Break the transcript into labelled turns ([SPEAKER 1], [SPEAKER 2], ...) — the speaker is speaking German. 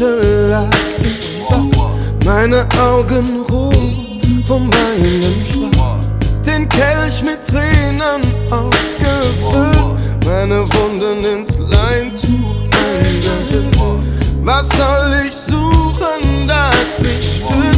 [SPEAKER 1] Nächte lag ich wach, meine Augen rot vom Weinen schwach, den Kelch mit Tränen aufgefüllt, meine Wunden ins Leintuch eingehüllt. Was soll ich suchen, das mich stört?